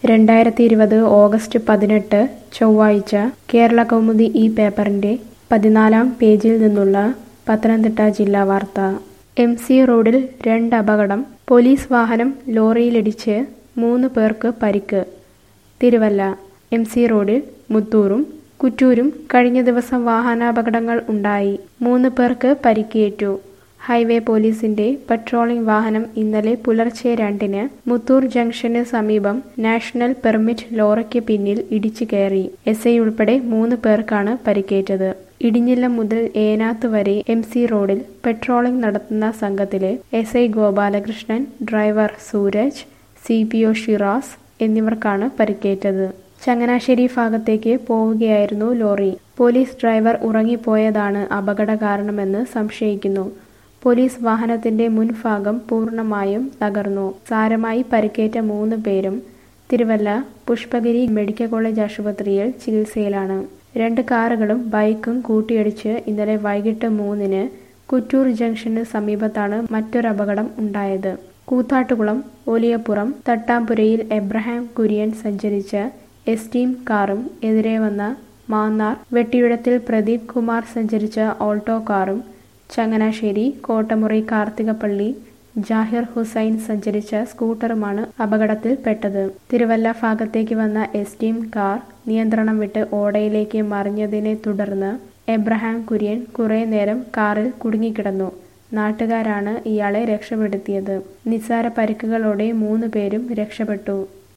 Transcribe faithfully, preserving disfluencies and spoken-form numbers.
രണ്ടായിരത്തി ഇരുപത് ഓഗസ്റ്റ് പതിനെട്ട് ചൊവ്വാഴ്ച കേരളകൗമുദി ഈ പേപ്പറിന്റെ പതിനാലാം പേജിൽ നിന്നുള്ള പത്തനംതിട്ട ജില്ലാ വാർത്ത. എം സി റോഡിൽ രണ്ട് അപകടം. പോലീസ് വാഹനം ലോറിയിലിടിച്ച് മൂന്ന് പേർക്ക് പരിക്ക്. തിരുവല്ല. എം സി റോഡിൽ മുത്തൂറും കുറ്റൂരും കഴിഞ്ഞ ദിവസം വാഹനാപകടങ്ങൾ ഉണ്ടായി. മൂന്ന് പേർക്ക് പരിക്കേറ്റു. ഹൈവേ പോലീസിന്റെ പട്രോളിംഗ് വാഹനം ഇന്നലെ പുലർച്ചെ രണ്ടിന് മുത്തൂർ ജംഗ്ഷന് സമീപം നാഷണൽ പെർമിറ്റ് ലോറിക്ക് പിന്നിൽ ഇടിച്ചു കയറി. എസ് ഐ ഉൾപ്പെടെ മൂന്ന് പേർക്കാണ് പരിക്കേറ്റത്. ഇടിഞ്ഞില്ലം മുതൽ ഏനാത്ത് വരെ എം സി റോഡിൽ പെട്രോളിംഗ് നടത്തുന്ന സംഘത്തിലെ S I Gopalakrishnan, driver Sooraj, C P O Shiraz എന്നിവർക്കാണ് പരിക്കേറ്റത്. ചങ്ങനാശ്ശേരി ഭാഗത്തേക്ക് പോവുകയായിരുന്നു ലോറി. പോലീസ് ഡ്രൈവർ ഉറങ്ങിപ്പോയതാണ് അപകട കാരണമെന്ന് സംശയിക്കുന്നു. പോലീസ് വാഹനത്തിന്റെ മുൻഭാഗം പൂർണ്ണമായും തകർന്നു. സാരമായി പരിക്കേറ്റ മൂന്ന് പേരും തിരുവല്ല പുഷ്പഗിരി മെഡിക്കൽ കോളേജ് ആശുപത്രിയിൽ ചികിത്സയിലാണ്. രണ്ട് കാറുകളും ബൈക്കും കൂട്ടിയിടിച്ച് ഇന്നലെ വൈകിട്ട് മൂന്നിന് കുറ്റൂർ ജംഗ്ഷന് സമീപത്താണ് മറ്റൊരപകടം ഉണ്ടായത്. കൂത്താട്ടുകുളം ഓലിയപ്പുറം തട്ടാമ്പുരയിൽ എബ്രഹാം കുര്യൻ സഞ്ചരിച്ച എസ്റ്റീം കാറും എതിരെ വന്ന മാന്നാർ വെട്ടിയുഴത്തിൽ പ്രദീപ് കുമാർ സഞ്ചരിച്ച ഓൾട്ടോ കാറും ചങ്ങനാശ്ശേരി കോട്ടമുറി കാർത്തികപ്പള്ളി ജാഹിർ ഹുസൈൻ സഞ്ചരിച്ച സ്കൂട്ടറുമാണ് അപകടത്തിൽപ്പെട്ടത്. തിരുവല്ല ഭാഗത്തേക്ക് വന്ന എസ്റ്റീം കാർ നിയന്ത്രണം വിട്ട് ഓടയിലേക്ക് മറിഞ്ഞതിനെ തുടർന്ന് എബ്രഹാം കുര്യൻ കുറെ നേരം കാറിൽ കുടുങ്ങിക്കിടന്നു. നാട്ടുകാരാണ് ഇയാളെ രക്ഷപ്പെടുത്തിയത്. നിസ്സാര പരിക്കുകളോടെ മൂന്ന് പേരും രക്ഷപ്പെട്ടു.